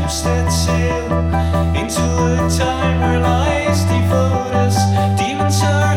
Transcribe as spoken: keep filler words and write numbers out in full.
ships that sail into a time where lies devoted.